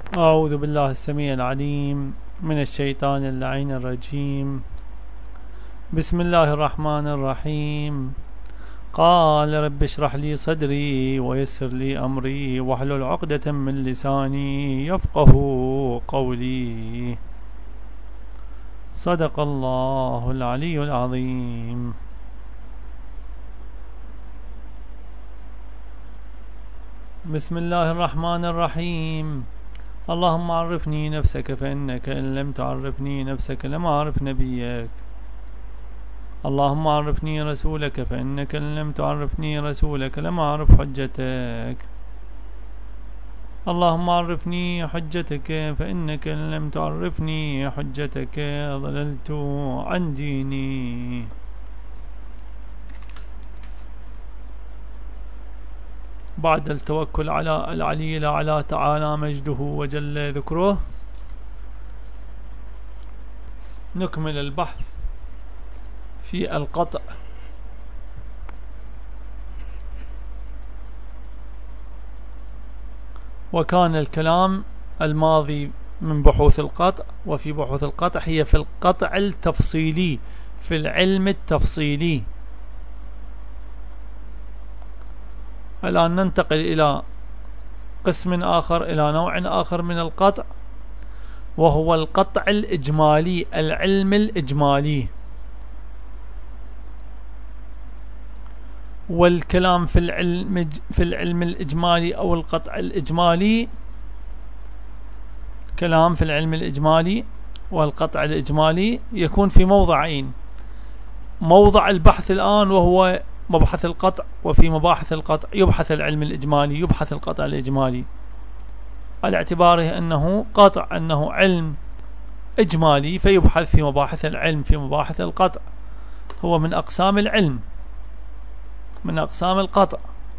أعوذ بالله السميع العليم من الشيطان اللعين الرجيم. بسم الله الرحمن الرحيم. قال رب اشرح لي صدري ويسر لي أمري واحلل عقدة من لساني يفقه قولي. صدق الله العلي العظيم. بسم الله الرحمن الرحيم. اللهم عرفني نفسك فإنك إن لم تعرفني نفسك لم أعرف نبيك. اللهم عرفني رسولك فإنك إن لم تعرفني رسولك لم أعرف حجتك. اللهم عرفني حجتك فإنك إن لم تعرفني حجتك ضللت عن ديني. بعد التوكل على العلي الأعلى تعالى مجده وجل ذكره، نكمل البحث في القطع. وكان الكلام الماضي من بحوث القطع، وفي بحوث القطع هي في القطع التفصيلي، في العلم التفصيلي. الآن ننتقل إلى قسم آخر، إلى نوع آخر من القطع، وهو القطع الإجمالي، العلم الإجمالي. والكلام في العلم الإجمالي أو القطع الإجمالي، كلام في العلم الإجمالي والقطع الإجمالي يكون في موضعين: موضع البحث الآن وهو مبحث القطع، وفي مباحث القطع يبحث العلم الإجمالي، يبحث القطع الإجمالي على اعتباره أنه قطع، أنه علم إجمالي، فيبحث في مباحث العلم، في مباحث القطع. هو من أقسام العلم، من أقسام القطع.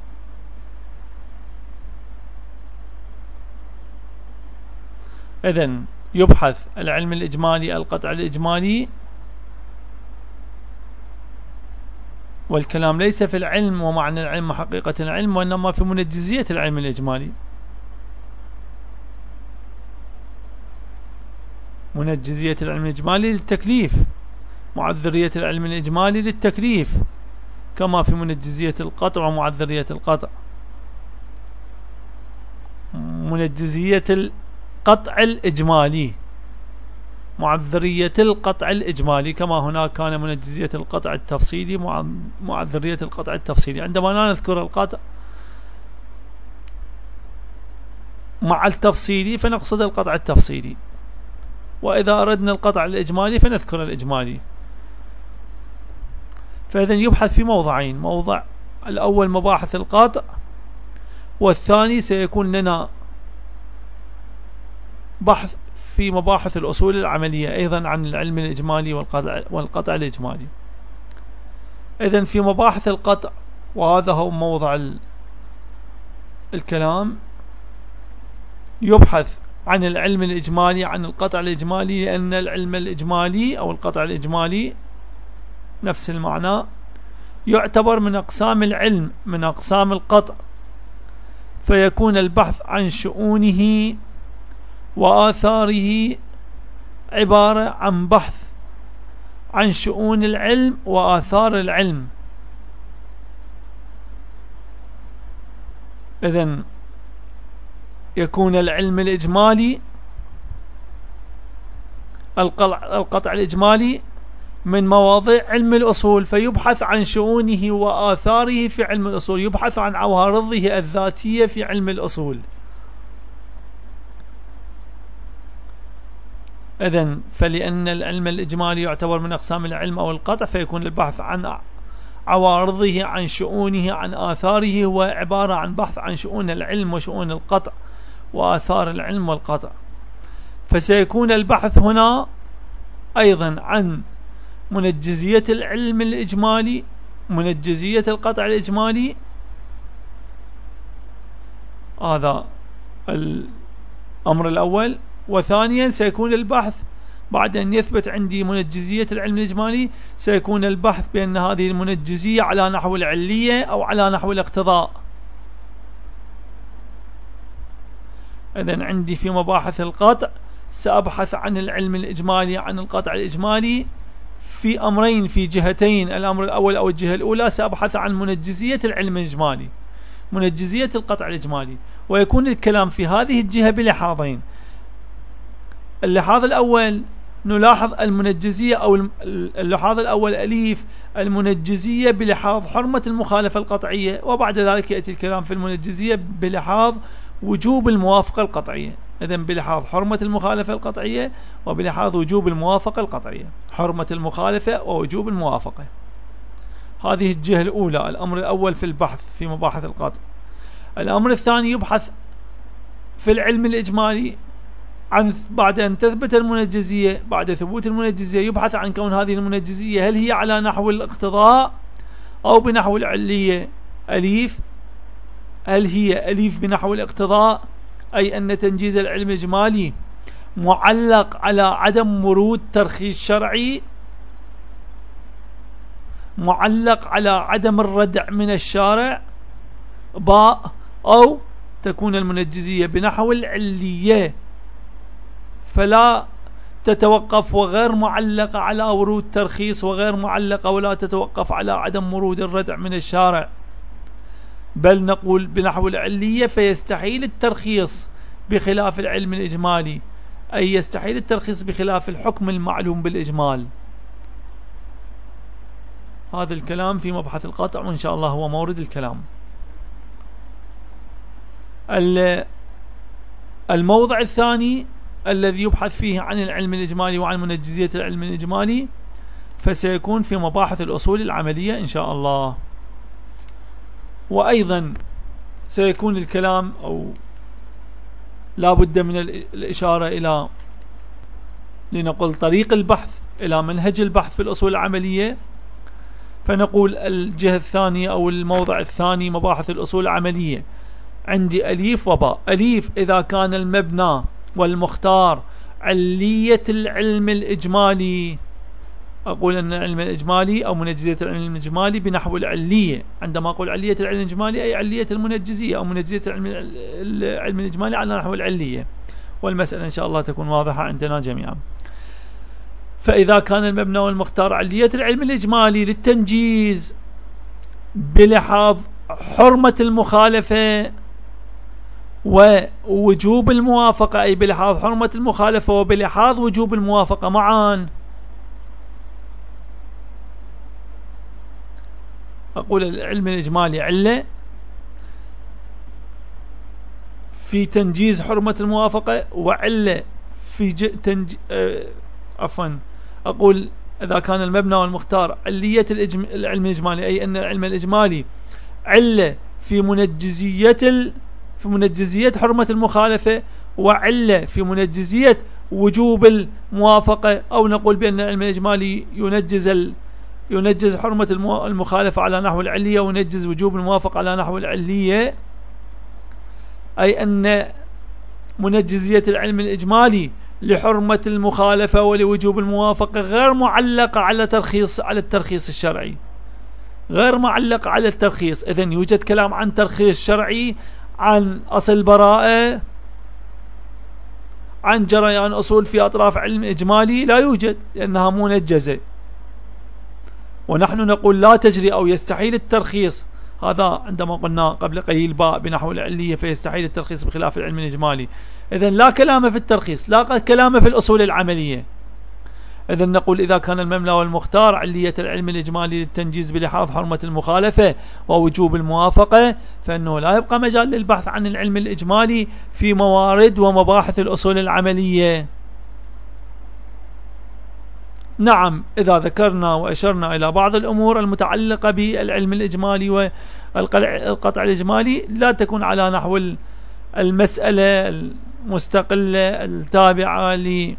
إذن يبحث العلم الإجمالي، القطع الإجمالي. والكلام ليس في العلم ومعنى العلم وحقيقة العلم، وإنما في منجزية العلم الإجمالي، منجزية العلم الإجمالي للتكليف، معذرية العلم الإجمالي للتكليف، كما في منجزية القطع ومعذرية القطع. منجزية القطع الإجمالي، معذرية القطع الإجمالي، كما هناك كان منجزية القطع التفصيلي، معذرية القطع التفصيلي. عندما لا نذكر القطع مع التفصيلي فنقصد القطع التفصيلي، وإذا أردنا القطع الإجمالي فنذكر الإجمالي. فإذن يبحث في موضعين: موضع الأول مباحث القطع، والثاني سيكون لنا بحث في مباحث الأصول العملية أيضا عن العلم الإجمالي والقطع الإجمالي. إذن في مباحث القطع، وهذا هو موضع الكلام، يبحث عن العلم الإجمالي، عن القطع الإجمالي، لأن العلم الإجمالي أو القطع الإجمالي نفس المعنى، يعتبر من أقسام العلم، من أقسام القطع. فيكون البحث عن شؤونه وآثاره عبارة عن بحث عن شؤون العلم وآثار العلم. إذن يكون العلم الإجمالي، القطع الإجمالي من مواضيع علم الأصول، فيبحث عن شؤونه وآثاره في علم الأصول، يبحث عن عوارضه الذاتية في علم الأصول. إذن فلأن العلم الإجمالي يعتبر من أقسام العلم أو القطع، فيكون البحث عن عوارضه، عن شؤونه، عن آثاره، هو عبارة عن بحث عن شؤون العلم وشؤون القطع وآثار العلم والقطع. فسيكون البحث هنا أيضا عن منجزية العلم الإجمالي، منجزية القطع الإجمالي، هذا الأمر الأول. وثانيا سيكون البحث بعد أن يثبت عندي منجزية العلم الإجمالي، سيكون البحث بأن هذه المنجزية على نحو العلية أو على نحو الاقتضاء. إذن عندي في مباحث القطع سأبحث عن العلم الإجمالي، عن القطع الإجمالي في أمرين، في جهتين. الأمر الأول أو الجهة الأولى سأبحث عن منجزية العلم الإجمالي، منجزية القطع الإجمالي، ويكون الكلام في هذه الجهة بلحاظين. اللحاظ الأول نلاحظ المنجزية، أو اللحاظ الأول أليف المنجزية بلحاظ حرمة المخالفة القطعية، وبعد ذلك يأتي الكلام في المنجزية بلحاظ وجوب الموافقة القطعية. إذن بلحاظ حرمة المخالفة القطعية وبلحاظ وجوب الموافقة القطعية، حرمة المخالفة ووجوب الموافقة. هذه الجهة الأولى، الأمر الأول في البحث في مباحث القطع. الأمر الثاني يبحث في العلم الإجمالي عن بعد أن تثبت المنجزية، بعد ثبوت المنجزية يبحث عن كون هذه المنجزية هل هي على نحو الاقتضاء أو بنحو العلية أليف. هل هي أليف بنحو الاقتضاء، أي أن تنجيز العلم الإجمالي معلق على عدم ورود ترخيص شرعي، معلق على عدم الردع من الشارع، باء، أو تكون المنجزية بنحو العلية فلا تتوقف وغير معلقة على ورود ترخيص، وغير معلقة ولا تتوقف على عدم ورود الردع من الشارع، بل نقول بنحو العلية فيستحيل الترخيص بخلاف العلم الإجمالي، أي يستحيل الترخيص بخلاف الحكم المعلوم بالإجمال. هذا الكلام في مبحث القطع، وإن شاء الله هو مورد الكلام. الموضع الثاني الذي يبحث فيه عن العلم الإجمالي وعن منجزية العلم الإجمالي فسيكون في مباحث الأصول العملية إن شاء الله. وأيضا سيكون الكلام أو لا بد من الإشارة إلى لنقل طريق البحث، إلى منهج البحث في الأصول العملية. فنقول الجهة الثانية أو الموضع الثاني مباحث الأصول العملية عندي أليف وباء. أليف إذا كان المبنى والمختار علية العلم الإجمالي، أقول أن العلم الإجمالي أو منجزية العلم الإجمالي بنحو العلية. عندما أقول علية العلم الإجمالي أي علية المنجزية أو منجزية العلم الإجمالي على نحو العلية، والمسألة إن شاء الله تكون واضحة عندنا جميعا. فإذا كان المبنى والمختار علية العلم الإجمالي للتنجيز بلحاظ حرمة المخالفة ووجوب الموافقة، أي بلحاظ حرمة المخالفة وبلحاظ وجوب الموافقة معا، أقول العلم الإجمالي علة في تنجيز حرمة الموافقة، وعلة في أقول إذا كان المبنى والمختار علية العلم الإجمالي، أي أن العلم الإجمالي علة في منجزية حرمة المخالفة، وعلة في منجزية وجوب الموافقة، أو نقول بأن العلم الإجمالي ينجز حرمة المخالفة على نحو العلية وينجز وجوب الموافقة على نحو العلية، أي أن منجزية العلم الإجمالي لحرمة المخالفة ولوجوب الموافقة غير معلقة على الترخيص الشرعي، غير معلقة على الترخيص. إذن يوجد كلام عن ترخيص شرعي، عن أصل براءة، عن جريان أصول في أطراف علم إجمالي لا يوجد، لأنها منجزة. ونحن نقول لا تجري أو يستحيل الترخيص، هذا عندما قلنا قبل قليل باء بنحو العلية فيستحيل الترخيص بخلاف العلم الإجمالي. إذن لا كلام في الترخيص، لا كلام في الأصول العملية. إذن نقول إذا كان المبنى والمختار علية العلم الإجمالي للتنجيز بلحاظ حرمة المخالفة ووجوب الموافقة، فإنه لا يبقى مجال للبحث عن العلم الإجمالي في موارد ومباحث الأصول العملية. نعم، إذا ذكرنا وأشرنا إلى بعض الأمور المتعلقة بالعلم الإجمالي والقطع الإجمالي لا تكون على نحو المسألة المستقلة التابعة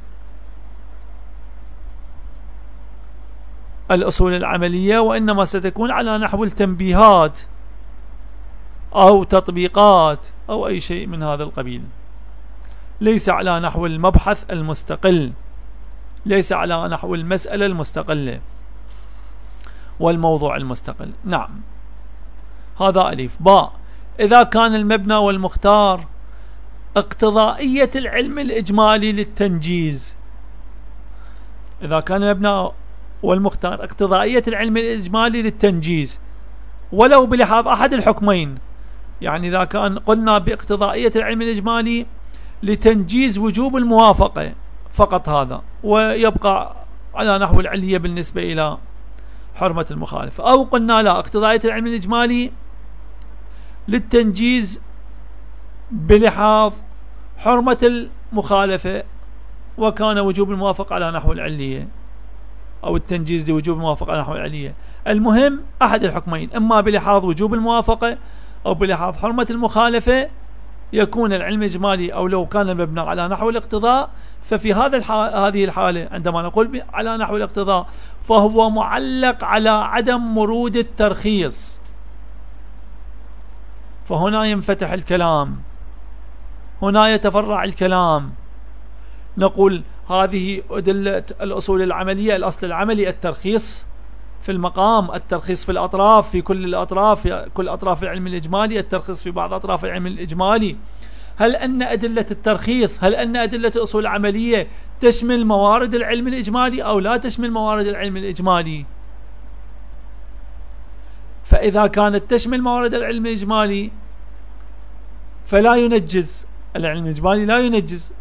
للأصول العملية، وإنما ستكون على نحو التنبيهات أو تطبيقات أو أي شيء من هذا القبيل، ليس على نحو المبحث المستقل، ليس على نحو المسألة المستقلة والموضوع المستقل. نعم، هذا ألف. باء إذا كان المبنى والمختار اقتضائية العلم الإجمالي للتنجيز. إذا كان المبنى والمختار اقتضائية العلم الإجمالي للتنجيز ولو بلحاظ أحد الحكمين، يعني إذا كان قلنا باقتضائية العلم الإجمالي لتنجيز وجوب الموافقة فقط هذا، ويبقى على نحو العلية بالنسبة إلى حرمة المخالفة، أو قلنا لا اقتضائية العلم الإجمالي للتنجيز بلحاظ حرمة المخالفة وكان وجوب الموافقة على نحو العلية، أو التنجيز لوجوب الموافقة على نحو العلية. المهم أحد الحكمين، إما بلحاظ وجوب الموافقة أو بلحاظ حرمة المخالفة يكون العلم الإجمالي، أو لو كان المبنى على نحو الاقتضاء ففي هذه الحالة عندما نقول على نحو الاقتضاء فهو معلق على عدم مرود الترخيص، فهنا ينفتح الكلام، هنا يتفرع الكلام. نقول هذه أدلة الأصول العملية، الأصل العملي الترخيص في المقام، الترخيص في الأطراف، في كل الأطراف، كل أطراف العلم الإجمالي، الترخيص في بعض أطراف العلم الإجمالي. هل أن أدلة الترخيص، هل أن أدلة الأصول العملية تشمل موارد العلم الإجمالي أو لا تشمل موارد العلم الإجمالي؟ فإذا كانت تشمل موارد العلم الإجمالي فلا ينجز، العلم الإجمالي لا ينجز،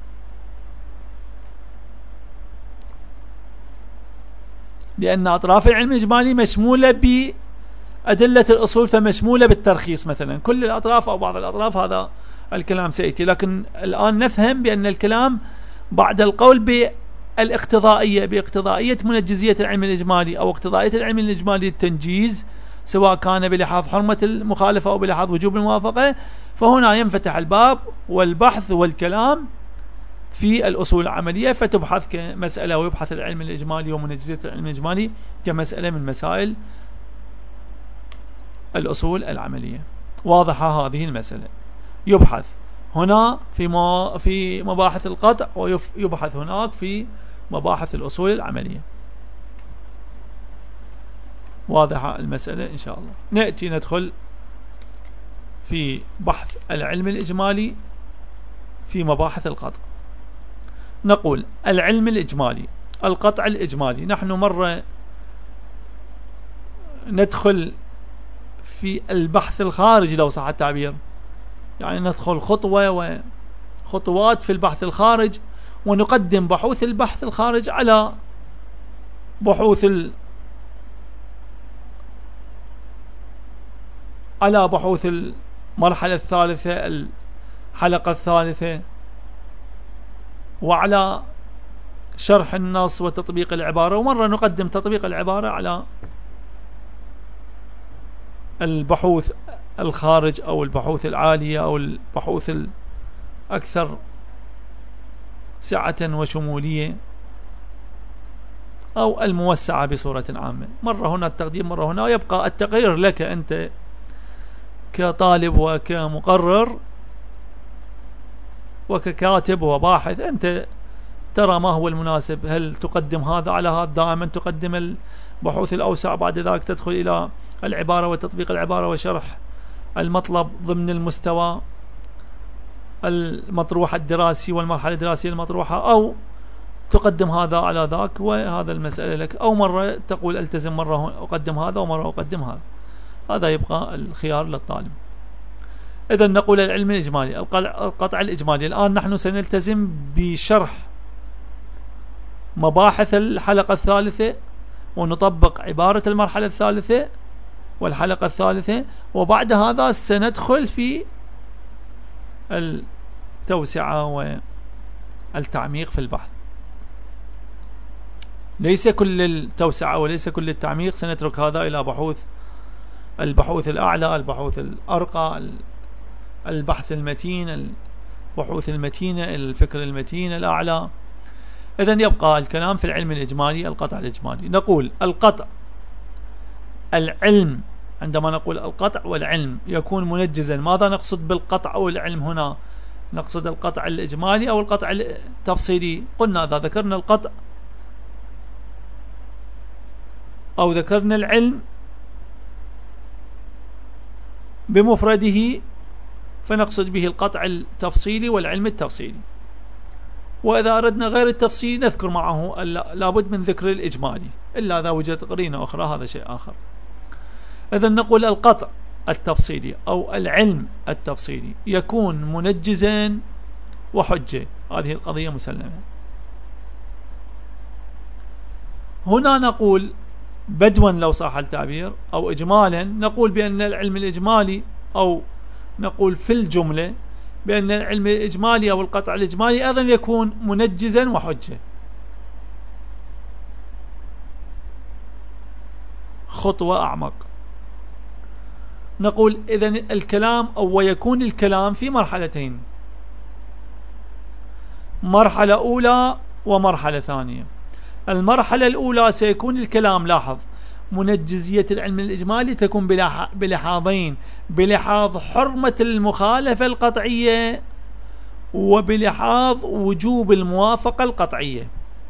لأن أطراف العلم الإجمالي مشمولة بأدلة الأصول، فمشمولة بالترخيص مثلا كل الأطراف أو بعض الأطراف، هذا الكلام سيأتي. لكن الآن نفهم بأن الكلام بعد القول بالاقتضائية، باقتضائية منجزية العلم الإجمالي أو اقتضائية العلم الإجمالي للتنجيز سواء كان بلحاظ حرمة المخالفة أو بلحاظ وجوب الموافقة، فهنا ينفتح الباب والبحث والكلام في الأصول العملية، فتبحث كمسألة، ويبحث العلم الإجمالي ومنجزية العلم الإجمالي كمسألة من مسائل الأصول العملية. واضحة هذه المسألة؟ يبحث هنا في مباحث القطع، ويبحث هناك في مباحث الأصول العملية. واضحة المسألة إن شاء الله. نأتي ندخل في بحث العلم الإجمالي في مباحث القطع. نقول العلم الإجمالي، القطع الإجمالي، نحن مرة ندخل في البحث الخارجي لو صح التعبير، يعني ندخل خطوة وخطوات في البحث الخارج، ونقدم بحوث البحث الخارج على بحوث المرحلة الثالثة، الحلقة الثالثة، وعلى شرح النص وتطبيق العبارة، ومرة نقدم تطبيق العبارة على البحوث الخارج أو البحوث العالية أو البحوث الأكثر سعة وشمولية أو الموسعة بصورة عامة. مرة هنا التقديم، مرة هنا، يبقى التقرير لك أنت كطالب وكمقرر وككاتب وباحث، أنت ترى ما هو المناسب، هل تقدم هذا على هذا، دائما تقدم البحوث الأوسع، بعد ذلك تدخل إلى العبارة وتطبيق العبارة وشرح المطلب ضمن المستوى المطروح الدراسي والمرحلة الدراسية المطروحة، أو تقدم هذا على ذاك، وهذا المسألة لك، أو مرة تقول التزم، مرة أقدم هذا ومرة أقدم هذا، هذا يبقى الخيار للطالب. إذا نقول العلم الإجمالي، القطع الإجمالي. الآن نحن سنلتزم بشرح مباحث الحلقة الثالثة، ونطبق عبارة المرحلة الثالثة والحلقة الثالثة، وبعد هذا سندخل في التوسعة والتعميق في البحث. ليس كل التوسعة وليس كل التعميق، سنترك هذا إلى البحوث الأعلى، البحوث الأرقى، البحث المتين، البحوث المتينة، الفكر المتين الأعلى. إذن يبقى الكلام في العلم الإجمالي، القطع الإجمالي. نقول القطع، العلم، عندما نقول القطع والعلم يكون منجزا، ماذا نقصد بالقطع أو العلم هنا؟ نقصد القطع الإجمالي أو القطع التفصيلي؟ قلنا إذا ذكرنا القطع أو ذكرنا العلم بمفرده فنقصد به القطع التفصيلي والعلم التفصيلي. وإذا أردنا غير التفصيلي نذكر معه لابد من ذكر الإجمالي، إلا إذا وجدت قرينة أخرى هذا شيء آخر. إذن نقول القطع التفصيلي أو العلم التفصيلي يكون منجزا وحجة، هذه القضية مسلمة. هنا نقول بدوا لو صح التعبير أو إجمالا، نقول بأن العلم الإجمالي، أو نقول في الجملة بأن العلم الإجمالي أو القطع الإجمالي أيضا يكون منجزا وحجة. خطوة أعمق، نقول إذن الكلام أو ويكون الكلام في مرحلتين، مرحلة أولى ومرحلة ثانية. المرحلة الأولى سيكون الكلام، لاحظ، منجزية العلم الإجمالي تكون بلحاظين: بلحاظ حرمة المخالفة القطعية، وبلحاظ وجوب الموافقة القطعية.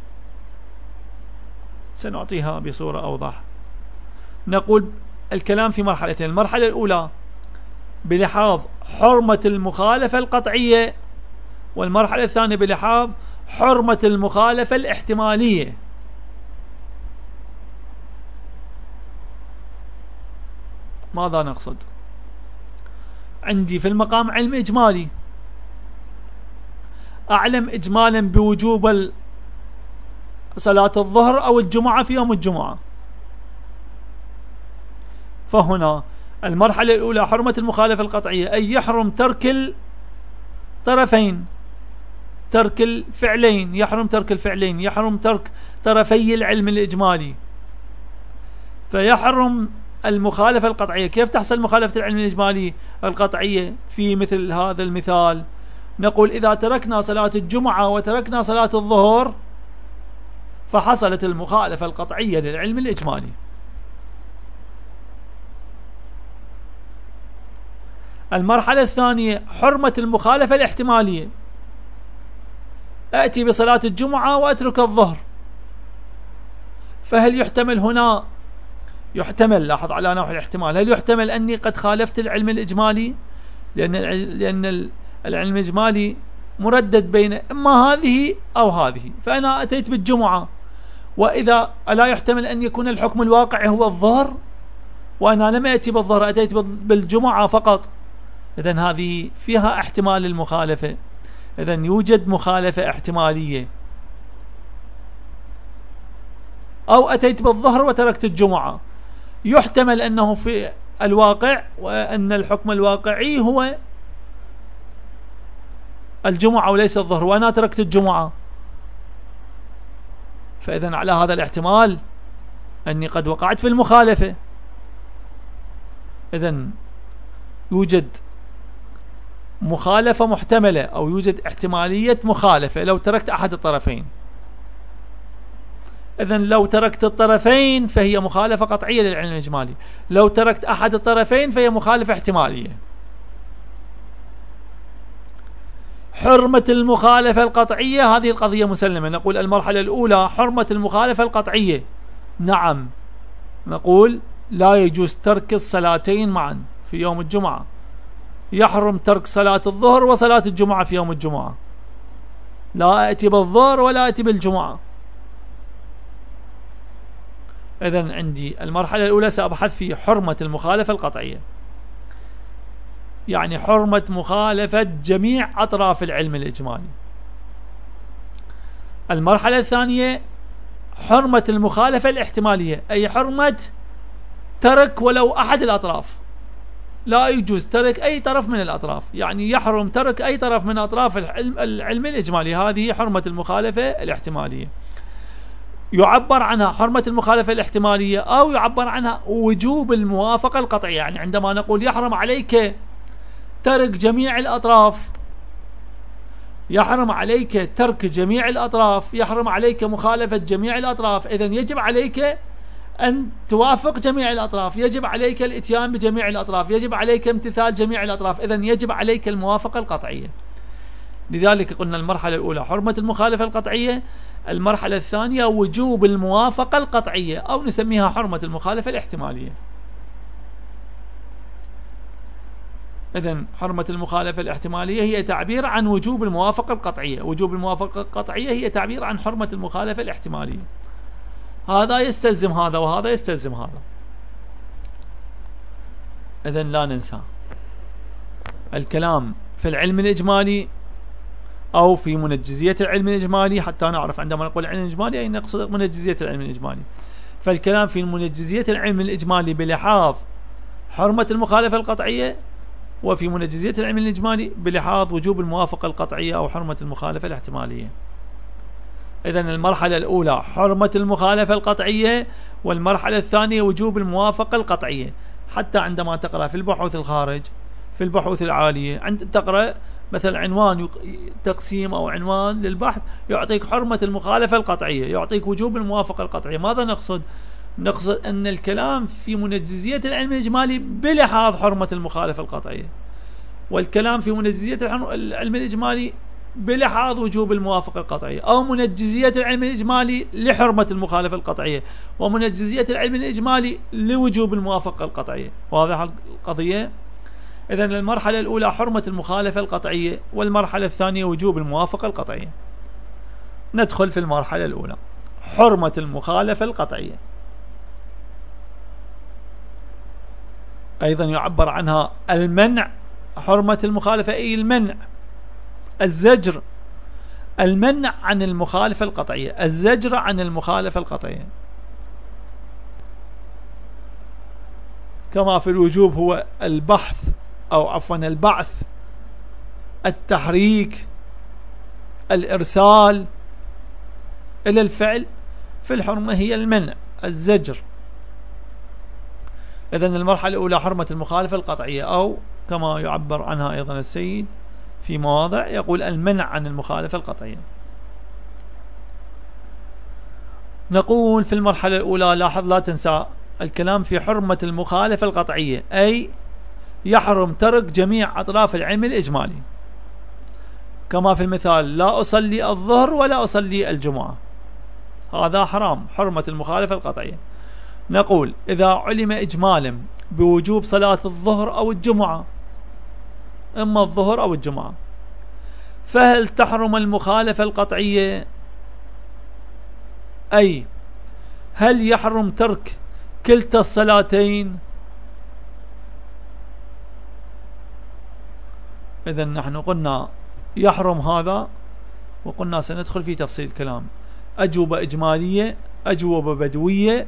سنعطيها بصورة أوضح. نقول الكلام في مرحلتين: المرحلة الأولى بلحاظ حرمة المخالفة القطعية، والمرحلة الثانية بلحاظ حرمة المخالفة الاحتمالية. ماذا نقصد؟ عندي في المقام علم إجمالي، أعلم إجمالا بوجوب صلاة الظهر أو الجمعة في يوم الجمعة، فهنا المرحلة الأولى حرمة المخالفة القطعية، أي يحرم ترك الطرفين، ترك الفعلين، يحرم ترك الفعلين، يحرم ترك طرفي العلم الإجمالي، فيحرم المخالفة القطعية. كيف تحصل مخالفة العلم الإجمالي القطعية في مثل هذا المثال؟ نقول إذا تركنا صلاة الجمعة وتركنا صلاة الظهر فحصلت المخالفة القطعية للعلم الإجمالي. المرحلة الثانية حرمة المخالفة الاحتمالية، أأتي بصلاة الجمعة وأترك الظهر، فهل يحتمل هنا، يحتمل، لاحظ على نوع الاحتمال، هل يحتمل أني قد خالفت العلم الإجمالي؟ لأن العلم الإجمالي مردد بين إما هذه أو هذه، فأنا أتيت بالجمعة، وإذا ألا يحتمل أن يكون الحكم الواقعي هو الظهر، وأنا لم أتي بالظهر، أتيت بالجمعة فقط، إذن هذه فيها احتمال المخالفة، إذن يوجد مخالفة احتمالية. أو أتيت بالظهر وتركت الجمعة، يحتمل أنه في الواقع وأن الحكم الواقعي هو الجمعة وليس الظهر، وأنا تركت الجمعة، فإذن على هذا الاحتمال أني قد وقعت في المخالفة، إذن يوجد مخالفة محتملة أو يوجد احتمالية مخالفة لو تركت أحد الطرفين. إذن لو تركت الطرفين فهي مخالفة قطعية للعلم الإجمالي، لو تركت أحد الطرفين فهي مخالفة احتمالية. حرمة المخالفة القطعية هذه القضية مسلمة، نقول المرحلة الأولى حرمة المخالفة القطعية، نعم، نقول لا يجوز ترك الصلاتين معا في يوم الجمعة، يحرم ترك صلاة الظهر وصلاة الجمعة في يوم الجمعة، لا أتي بالظهر ولا أتي بالجمعة. إذن عندي المرحلة الأولى سأبحث في حرمة المخالفة القطعية، يعني حرمة مخالفة جميع أطراف العلم الإجمالي. المرحلة الثانية حرمة المخالفة الاحتمالية، أي حرمة ترك ولو أحد الأطراف، لا يجوز ترك أي طرف من الأطراف، يعني يحرم ترك أي طرف من أطراف العلم الإجمالي، هذه حرمة المخالفة الاحتمالية. يعبر عنها حرمة المخالفة الاحتمالية أو يعبر عنها وجوب الموافقة القطعية، يعني عندما نقول يحرم عليك ترك جميع الأطراف، يحرم عليك ترك جميع الأطراف، يحرم عليك مخالفة جميع الأطراف، إذن يجب عليك أن توافق جميع الأطراف، يجب عليك الاتيان بجميع الأطراف، يجب عليك امتثال جميع الأطراف، إذن يجب عليك الموافقة القطعية. لذلك قلنا المرحلة الأولى حرمة المخالفة القطعية، المرحلة الثانية وجوب الموافقة القطعية أو نسميها حرمة المخالفة الاحتمالية. إذن حرمة المخالفة الاحتمالية هي تعبير عن وجوب الموافقة القطعية، وجوب الموافقة القطعية هي تعبير عن حرمة المخالفة الاحتمالية. هذا يستلزم هذا وهذا يستلزم هذا. إذن لا ننسى الكلام في العلم الإجمالي أو في منجزية العلم الإجمالي، حتى نعرف عندما نقول العلم الإجمالي أي نقصد منجزية العلم الإجمالي. فالكلام في منجزية العلم الإجمالي بلحاظ حرمة المخالفة القطعية، وفي منجزية العلم الإجمالي بلحاظ وجوب الموافقة القطعية أو حرمة المخالفة الاحتمالية. إذن المرحلة الأولى حرمة المخالفة القطعية، والمرحلة الثانية وجوب الموافقة القطعية. حتى عندما تقرأ في البحوث الخارج، في البحوث العالية، عند تقرأ مثل عنوان تقسيم أو عنوان للبحث يعطيك حرمة المخالفة القطعية، يعطيك وجوب الموافقة القطعية. ماذا نقصد؟ نقصد أن الكلام في منجزية العلم الإجمالي بلحاظ حرمة المخالفة القطعية، والكلام في منجزية العلم الإجمالي بلحاظ وجوب الموافقة القطعية، أو منجزية العلم الإجمالي لحرمة المخالفة القطعية، ومنجزية العلم الإجمالي لوجوب الموافقة القطعية. واضح القضية؟ إذن المرحلة الأولى حرمة المخالفة القطعية، والمرحلة الثانية وجوب الموافقة القطعية. ندخل في المرحلة الأولى حرمة المخالفة القطعية. أيضا يعبر عنها المنع. حرمة المخالفة أي المنع، الزجر، المنع عن المخالفة القطعية، الزجر عن المخالفة القطعية. كما في الوجوب هو البحث أو عفوا البعث، التحريك، الإرسال إلى الفعل، في الحرمة هي المنع، الزجر. إذن المرحلة الأولى حرمة المخالفة القطعية، أو كما يعبر عنها أيضا السيد في مواضع يقول المنع عن المخالفة القطعية. نقول في المرحلة الأولى، لاحظ لا تنسى الكلام في حرمة المخالفة القطعية، أي يحرم ترك جميع أطراف العلم الإجمالي، كما في المثال لا أصلي الظهر ولا أصلي الجمعة، هذا حرام، حرمة المخالفة القطعية. نقول إذا علم إجمالا بوجوب صلاة الظهر أو الجمعة، إما الظهر أو الجمعة، فهل تحرم المخالفة القطعية؟ أي هل يحرم ترك كلتا الصلاتين؟ إذن نحن قلنا يحرم هذا، وقلنا سندخل في تفصيل الكلام. أجوبة إجمالية، أجوبة بدوية،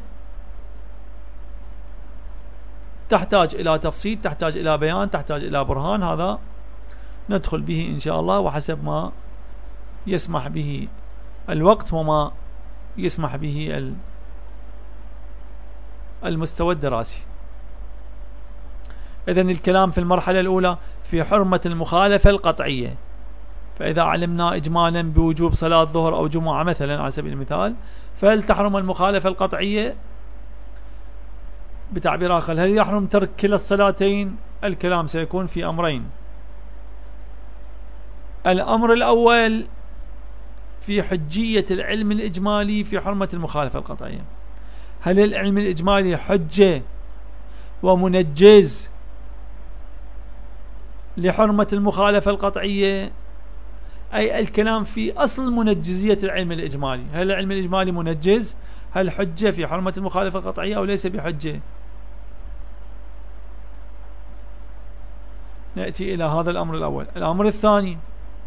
تحتاج إلى تفصيل، تحتاج إلى بيان، تحتاج إلى برهان، هذا ندخل به إن شاء الله وحسب ما يسمح به الوقت وما يسمح به المستوى الدراسي. إذن الكلام في المرحلة الأولى في حرمة المخالفة القطعية، فإذا علمنا إجمالا بوجوب صلاة ظهر أو جمعة مثلا على سبيل المثال، فهل تحرم المخالفة القطعية؟ بتعبير آخر، هل يحرم ترك كلا الصلاتين؟ الكلام سيكون في أمرين. الأمر الأول في حجية العلم الإجمالي في حرمة المخالفة القطعية، هل العلم الإجمالي حجة ومنجز لحرمة المخالفة القطعية؟ أي الكلام في أصل منجزية العلم الإجمالي، هل العلم الإجمالي منجز؟ هل حجة في حرمة المخالفة القطعية أو ليس بحجة؟ نأتي إلى هذا الأمر الأول. الأمر الثاني،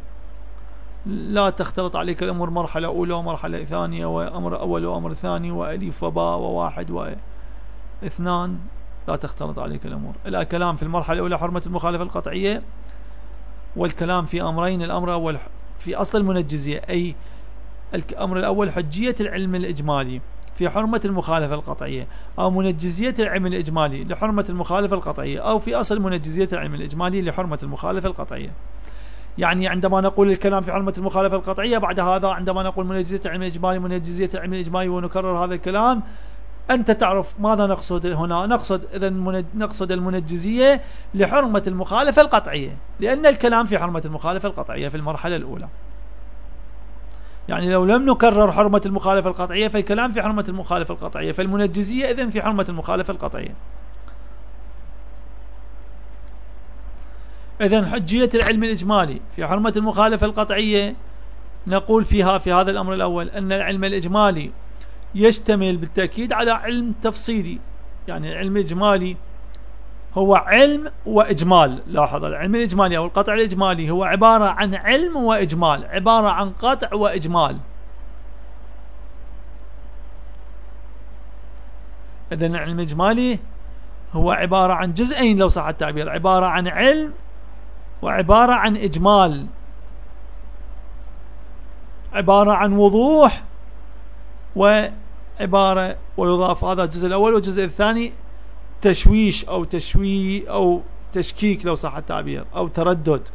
لا تختلط عليك الأمور مرحلة أولى ومرحلة ثانية وأمر أول وأمر ثاني وألف وباء وواحد واثنان، لا تختلط عليك الأمور. الكلام في المرحلة الأولى حرمة المخالفة القطعية، والكلام في أمرين. الأمر الأول في أصل المنجزية، أي الأمر الأول حجية العلم الإجمالي في حرمة المخالفة القطعية، أو منجزية العلم الإجمالي لحرمة المخالفة القطعية، أو في أصل منجزية العلم الإجمالي لحرمة المخالفة القطعية. يعني عندما نقول الكلام في حرمة المخالفة القطعية، بعد هذا عندما نقول منجزية العلم الإجمالي، منجزية العلم الإجمالي، ونكرر هذا الكلام، أنت تعرف ماذا نقصد هنا. نقصد المنجزية لحرمة المخالفة القطعية، لأن الكلام في حرمة المخالفة القطعية في المرحلة الأولى. يعني لو لم نكرر حرمة المخالفة القطعية فالكلام في حرمة المخالفة القطعية، فالمنجزية إذن في حرمة المخالفة القطعية. إذن حجية العلم الإجمالي في حرمة المخالفة القطعية، نقول فيها في هذا الأمر الأول أن العلم الإجمالي يشتمل بالتأكيد على علم تفصيلي. يعني العلم الإجمالي هو علم وإجمال. لاحظ، العلم الإجمالي أو القطع الإجمالي هو عبارة عن علم وإجمال، عبارة عن قطع وإجمال. إذن العلم الإجمالي هو عبارة عن جزئين لو صح التعبير، عبارة عن علم وعبارة عن إجمال، عبارة عن وضوح وعبارة، ويضاف هذا الجزء الأول، والجزء الثاني تشويش أو أو تشكيك لو صح التعبير، أو تردد.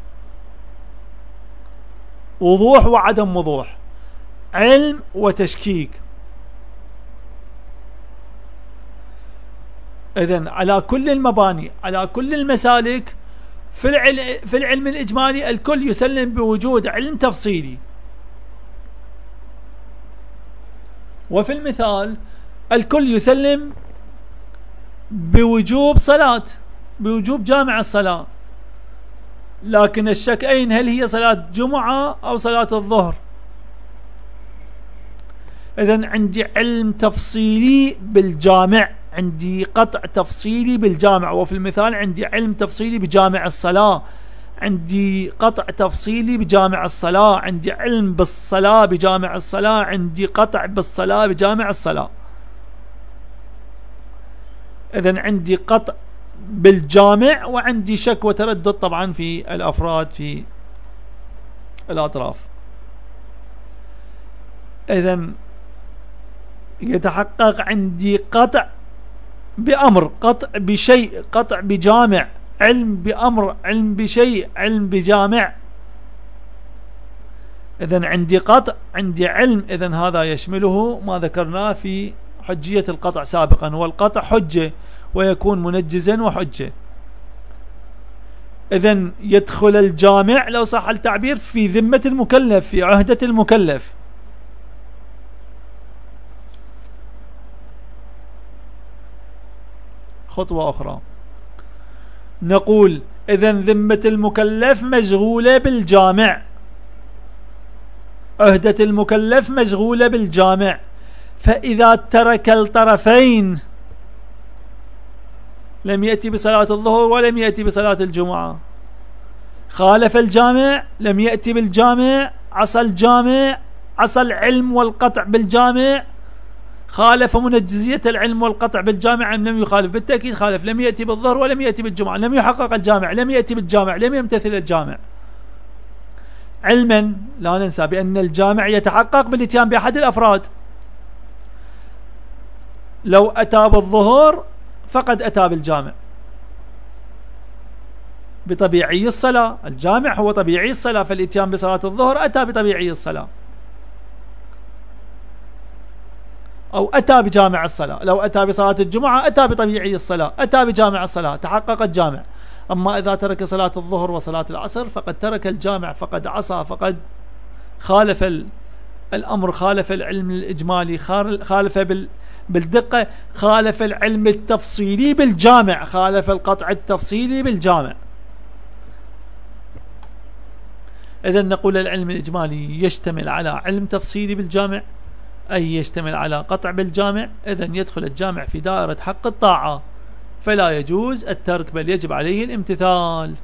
وضوح وعدم وضوح، علم وتشكيك. إذن على كل المباني، على كل المسالك في العلم الإجمالي الكل يسلم بوجود علم تفصيلي. وفي المثال الكل يسلم بوجوب صلاة، بوجوب جامع الصلاة، لكن الشك أين؟ هل هي صلاة جمعة أو صلاة الظهر؟ إذن عندي علم تفصيلي بالجامع، عندي قطع تفصيلي بالجامع. وفي المثال عندي علم تفصيلي بجامع الصلاة، عندي قطع تفصيلي بجامع الصلاة، عندي علم بالصلاة بجامع الصلاة، عندي قطع بالصلاة بجامع الصلاة. إذن عندي قطع بالجامع، وعندي شك وتردد طبعا في الأفراد في الأطراف. إذن يتحقق عندي قطع بأمر، قطع بشيء، قطع بجامع، علم بأمر، علم بشيء، علم بجامع. إذن عندي قطع، عندي علم. إذن هذا يشمله ما ذكرناه في حجية القطع سابقا، والقطع حجة ويكون منجزا وحجة. إذن يدخل الجامع لو صح التعبير في ذمة المكلف، في عهدة المكلف. خطوة أخرى نقول إذن ذمة المكلف مشغولة بالجامع، عهدة المكلف مشغولة بالجامع. فإذا ترك الطرفين، لم يأتي بصلاة الظهر ولم يأتي بصلاة الجمعة، خالف الجامع، لم يأتي بالجامع، عصى الجامع، عصى العلم والقطع بالجامع، خالف منجزية العلم والقطع بالجامع أم لم يخالف؟ بالتأكيد خالف. لم يأتي بالظهر ولم يأتي بالجمعة، لم يحقق الجامع، لم يأتي بالجامع، لم يمتثل الجامع. علما لا ننسى بأن الجامع يتحقق بالاتيان بأحد الأفراد. لو أتى بالظهر فقد أتى بالجامع بطبيعي الصلاة، الجامع هو طبيعي الصلاة، فالاتيان بصلاة الظهر أتى بطبيعي الصلاة، أو أتى بجامع الصلاة. لو أتى بصلاة الجمعة أتى بطبيعي الصلاة، أتى بجامع الصلاة، تحقق الجامع. أما إذا ترك صلاة الظهر وصلاة العصر فقد ترك الجامع، فقد عصى، فقد خالف الأمر، خالف العلم الإجمالي، خالف بالدقة، خالف العلم التفصيلي بالجامع، خالف القطع التفصيلي بالجامع. إذن نقول العلم الإجمالي يشتمل على علم تفصيلي بالجامع، أي يشتمل على قطع بالجامع. إذن يدخل الجامع في دائرة حق الطاعة، فلا يجوز الترك بل يجب عليه الامتثال،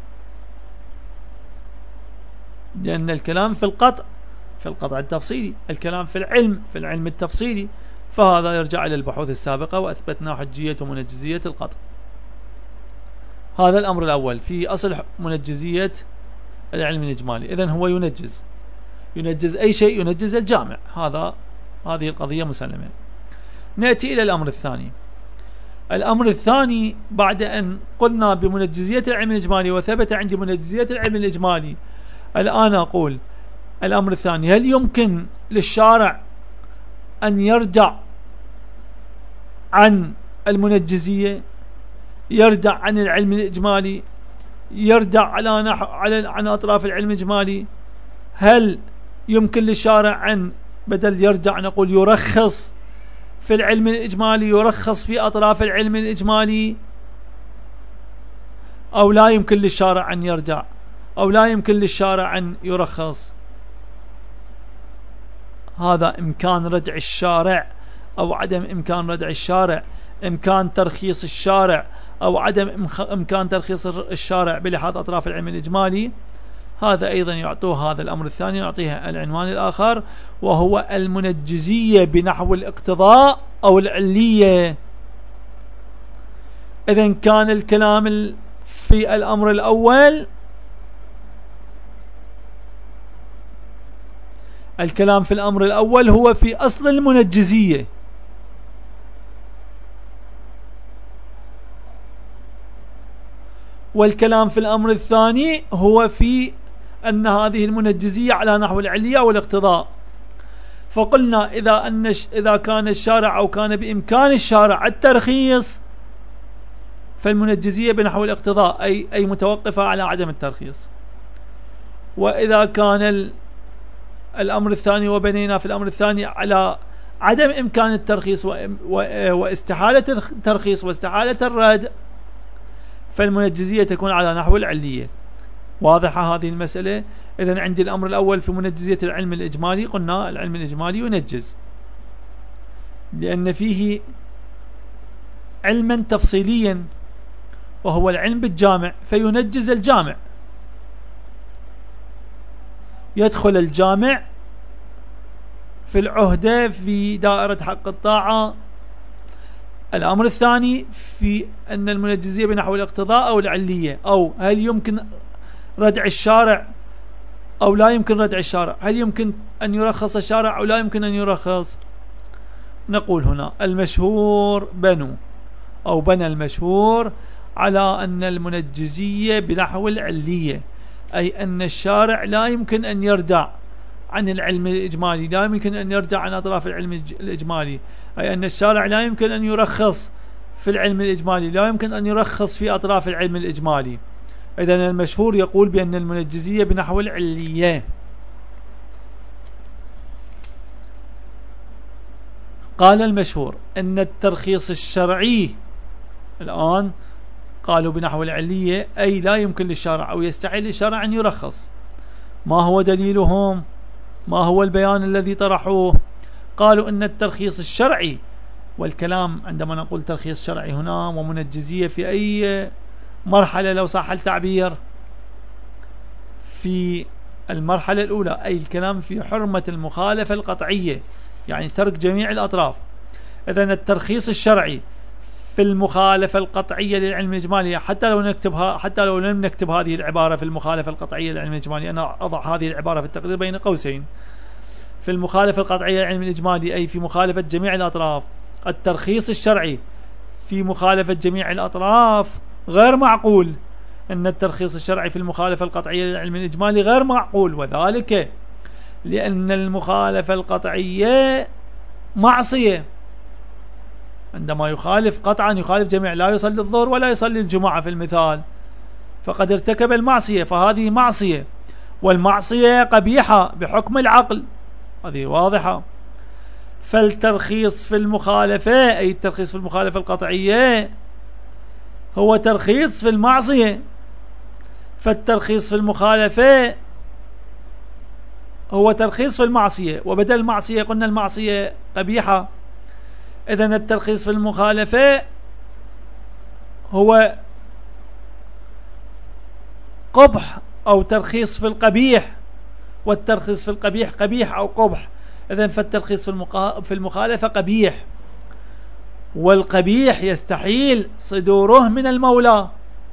لأن الكلام في القطع، في القطع التفصيلي، الكلام في العلم التفصيلي، فهذا يرجع إلى البحوث السابقة وأثبتنا حجية ومنجزية القطع. هذا الأمر الأول في أصل منجزية العلم الإجمالي. إذن هو ينجز أي شيء، ينجز الجامع، هذه القضية مسلمة. نأتي إلى الأمر الثاني. الأمر الثاني بعد أن قلنا بمنجزية العلم الإجمالي وثبت عندي منجزية العلم الإجمالي، الآن أقول الأمر الثاني: هل يمكن للشارع أن يرجع عن المنجزية، يرجع عن العلم الإجمالي، يرجع عن أطراف العلم الإجمالي؟ هل يمكن للشارع أن بدل يرجع نقول يرخص في العلم الإجمالي، يرخص في أطراف العلم الإجمالي؟ أو لا يمكن للشارع أن يرجع، أو لا يمكن للشارع أن يرخص. هذا إمكان ردع الشارع أو عدم إمكان ردع الشارع، إمكان ترخيص الشارع أو عدم إمكان ترخيص الشارع بلحاظ أطراف العلم الإجمالي. هذا أيضا يعطوه هذا الأمر الثاني، يعطيها العنوان الآخر، وهو المنجزية بنحو الاقتضاء أو العلية. إذن كان الكلام في الأمر الأول، الكلام في الأمر الأول هو في أصل المنجزية، والكلام في الأمر الثاني هو في أن هذه المنجزية على نحو العلية والاقتضاء. فقلنا إذا كان الشارع أو كان بإمكان الشارع الترخيص فالمنجزية بنحو الاقتضاء، أي متوقفة على عدم الترخيص. وإذا كان الأمر الثاني وبنينا في الأمر الثاني على عدم إمكان الترخيص واستحالة الترخيص واستحالة الرد، فالمنجزية تكون على نحو العلية. واضحة هذه المسألة؟ إذن عندي الأمر الأول في منجزية العلم الإجمالي، قلنا العلم الإجمالي ينجز لأن فيه علما تفصيليا وهو العلم بالجامع، فينجز الجامع، يدخل الجامع في العهدة في دائرة حق الطاعة. الأمر الثاني في أن المنجزية بنحو الاقتضاء أو العلية، أو هل يمكن ردع الشارع أو لا يمكن ردع الشارع، هل يمكن أن يرخص الشارع أو لا يمكن أن يرخص. نقول هنا المشهور بنى المشهور على أن المنجزية بنحو العلية، أي أن الشارع لا يمكن أن يردع عن العلم الإجمالي، لا يمكن أن يرجع عن أطراف العلم الإجمالي، أي أن الشارع لا يمكن أن يرخص في العلم الإجمالي، لا يمكن أن يرخص في أطراف العلم الإجمالي. إذن المشهور يقول بأن المنجزية بنحو العلية. قال المشهور أن الترخيص الشرعي، الآن قالوا بنحو العلية أي لا يمكن للشارع أو يستحيل للشارع أن يرخص. ما هو دليلهم؟ ما هو البيان الذي طرحوه؟ قالوا أن الترخيص الشرعي، والكلام عندما نقول ترخيص شرعي هنا ومنجزية في أي مرحلة لو صح التعبير، في المرحلة الأولى، أي الكلام في حرمة المخالفة القطعية، يعني ترك جميع الأطراف. إذن الترخيص الشرعي في المخالفة القطعية للعلم الإجمالي، حتى لو لم نكتب هذه العبارة في المخالفة القطعية للعلم الإجمالي، أنا أضع هذه العبارة في التقرير بين قوسين، في المخالفة القطعية للعلم الإجمالي أي في مخالفة جميع الأطراف. الترخيص الشرعي في مخالفة جميع الأطراف غير معقول، أن الترخيص الشرعي في المخالفة القطعية للعلم الإجمالي غير معقول، وذلك لأن المخالفة القطعية معصية. عندما يخالف قطعا يخالف جميع، لا يصلي الظهر ولا يصلي الجمعة في المثال، فقد ارتكب المعصية، فهذه معصية، والمعصية قبيحة بحكم العقل، هذه واضحة. فالترخيص في المخالفة، أي الترخيص في المخالفة القطعية، هو ترخيص في المعصية، فالترخيص في المخالفة هو ترخيص في المعصية، وبدل المعصية قلنا المعصية قبيحة. إذن الترخيص في المخالفة هو قبح أو ترخيص في القبيح، والترخيص في القبيح قبيح أو قبح. إذن فالترخيص في المخالفة قبيح، والقبيح يستحيل صدوره من المولى،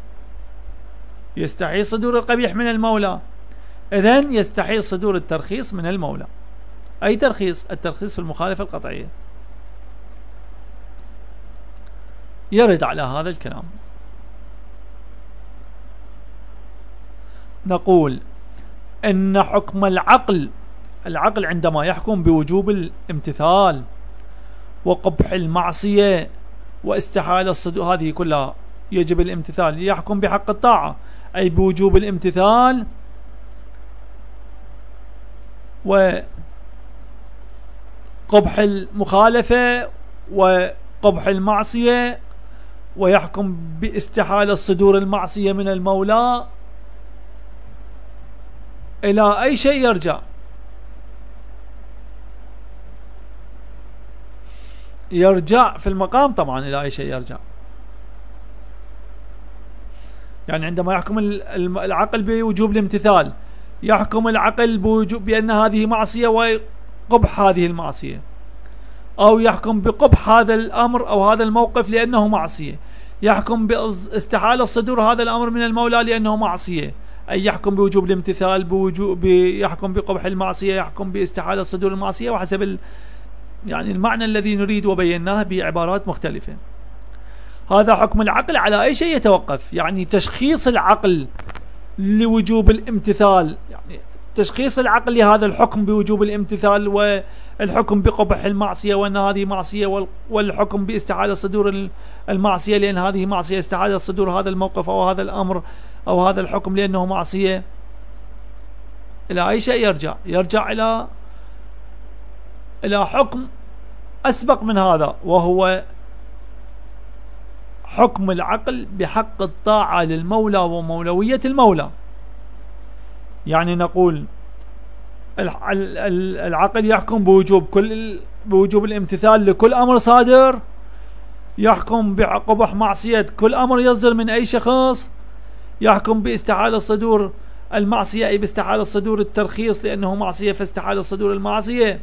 يستحيل صدور القبيح من المولى، إذن يستحيل صدور الترخيص من المولى، أي الترخيص في المخالفة القطعية. يرد على هذا الكلام. نقول إن حكم العقل عندما يحكم بوجوب الامتثال وقبح المعصية واستحالة الصدور، هذه كلها يجب الامتثال، يحكم بحق الطاعة أي بوجوب الامتثال وقبح المخالفة وقبح المعصية ويحكم باستحالة صدور المعصية من المولى، إلى أي شيء يرجع؟ يرجع في المقام طبعا إلى أي شيء يرجع. يعني عندما يحكم العقل بوجوب الامتثال، يحكم العقل بوجوب بأن هذه معصية وقبح هذه المعصية، أو يحكم بقبح هذا الأمر أو هذا الموقف لأنه معصية، يحكم باستحالة صدور هذا الأمر من المولى لأنه معصية، أي يحكم بوجوب الامتثال، يحكم بقبح المعصية، يحكم باستحالة صدور المعصية، وحسب يعني المعنى الذي نريد وبيناه بعبارات مختلفة. هذا حكم العقل على أي شيء يتوقف، يعني تشخيص العقل لوجوب الامتثال، يعني تشخيص العقل لهذا الحكم بوجوب الامتثال والحكم بقبح المعصية وأن هذه معصية، والحكم باستحالة صدور المعصية لأن هذه معصية، استحالة صدور هذا الموقف أو هذا الأمر أو هذا الحكم لأنه معصية. إلى أي شيء يرجع؟ يرجع إلى حكم أسبق من هذا، وهو حكم العقل بحق الطاعة للمولى ومولوية المولى. يعني نقول العقل يحكم بوجوب الامتثال لكل أمر صادر، يحكم بقبح معصية كل أمر يصدر من أي شخص، يحكم باستحالة صدور المعصية أي باستحالة صدور الترخيص لأنه معصية فاستحالة صدور المعصية،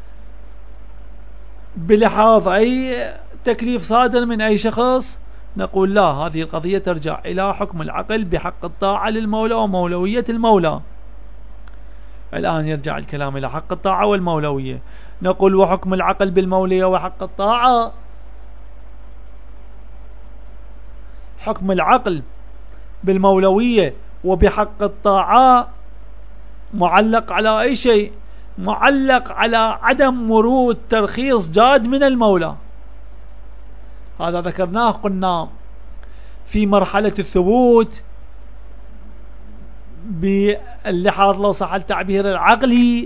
بلحاظ أي تكليف صادر من أي شخص. نقول لا، هذه القضية ترجع إلى حكم العقل بحق الطاعة للمولى ومولوية المولى. الآن يرجع الكلام إلى حق الطاعة والمولوية. نقول وحكم العقل بالمولية وحق الطاعة، حكم العقل بالمولوية وبحق الطاعة معلق على أي شيء؟ معلق على عدم ورود ترخيص جاد من المولى. هذا ذكرناه، قلنا في مرحلة الثبوت باللحاظ لو صح التعبير العقلي،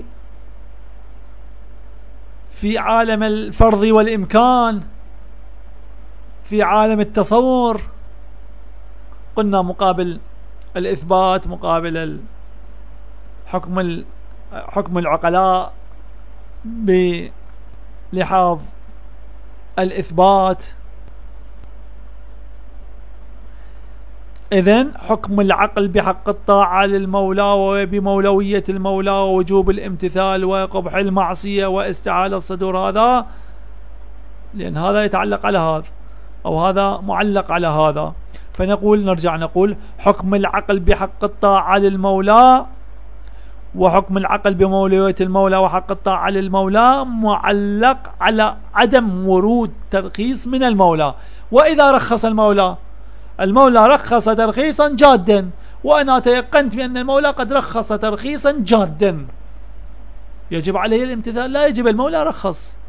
في عالم الفرض والإمكان، في عالم التصور. قلنا مقابل الإثبات، مقابل حكم العقلاء بلحاظ الإثبات. إذن حكم العقل بحق الطاعة للمولى وبمولوية المولى ووجوب الامتثال وقبح المعصية واستعالة الصدور، هذا لأن هذا يتعلق على هذا أو هذا معلق على هذا. فنقول نرجع نقول حكم العقل بحق الطاعة للمولى وحكم العقل بمولوية المولى وحق الطاعة للمولى معلق على عدم ورود ترخيص من المولى. وإذا رخص المولى رخص ترخيصا جادا، وأنا تيقنت بأن المولى قد رخص ترخيصا جادا، يجب عليه الامتثال، لا يجب، المولى رخص.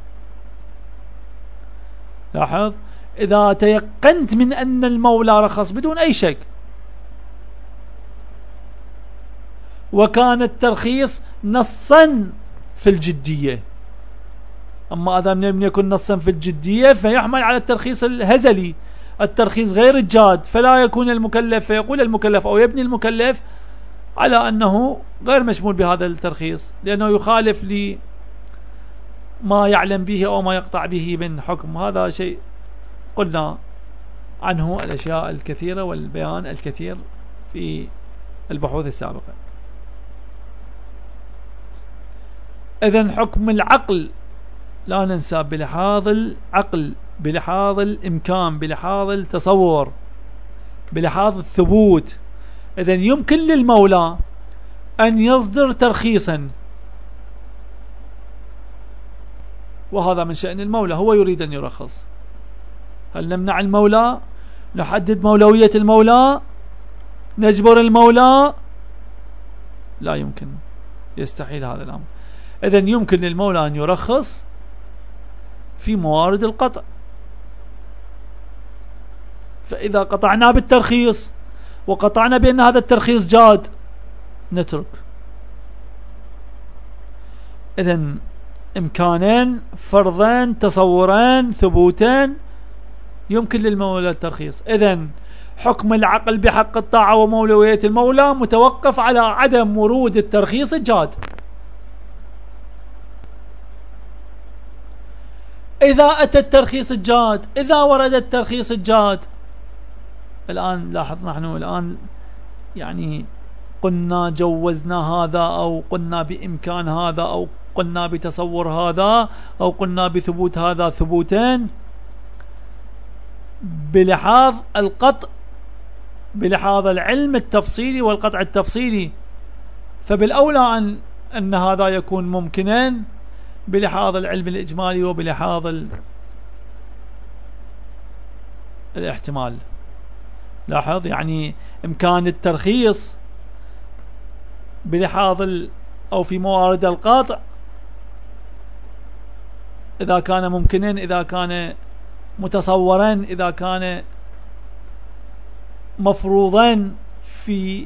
لاحظ، إذا تيقنت من أن المولى رخص بدون أي شك، وكان الترخيص نصا في الجدية. أما إذا لم يكن نصا في الجدية فيحمل على الترخيص الهزلي، الترخيص غير الجاد، فلا يكون المكلف، فيقول المكلف أو يبني المكلف على أنه غير مشمول بهذا الترخيص لأنه يخالف ما يعلم به أو ما يقطع به من حكم. هذا شيء قلنا عنه الأشياء الكثيرة والبيان الكثير في البحوث السابقة. إذن حكم العقل لا ننسى بلحاظ العقل، بلحاظ الإمكان، بلحاظ التصور، بلحاظ الثبوت. إذن يمكن للمولى أن يصدر ترخيصا، وهذا من شأن المولى، هو يريد أن يرخص. هل نمنع المولى؟ نحدد مولوية المولى؟ نجبر المولى؟ لا يمكن، يستحيل هذا الأمر. إذن يمكن للمولى أن يرخص في موارد القطع، فإذا قطعنا بالترخيص وقطعنا بأن هذا الترخيص جاد نترك. إذن إمكانين، فرضين، تصورين، ثبوتين يمكن للمولى الترخيص. إذن حكم العقل بحق الطاعة ومولوية المولى متوقف على عدم ورود الترخيص الجاد. إذا أتى الترخيص الجاد، إذا ورد الترخيص الجاد، الآن لاحظ نحن الآن يعني قلنا جوزنا هذا، أو قلنا بإمكان هذا، أو قلنا بتصور هذا، أو قلنا بثبوت هذا ثبوتين بلحاظ القطع، بلحاظ العلم التفصيلي والقطع التفصيلي، فبالأولى أن هذا يكون ممكنا بلحاظ العلم الإجمالي وبلحاظ الاحتمال. لاحظ يعني إمكان الترخيص بلحاظ أو في موارد القاطع إذا كان ممكنا، إذا كان متصورا، إذا كان مفروضا في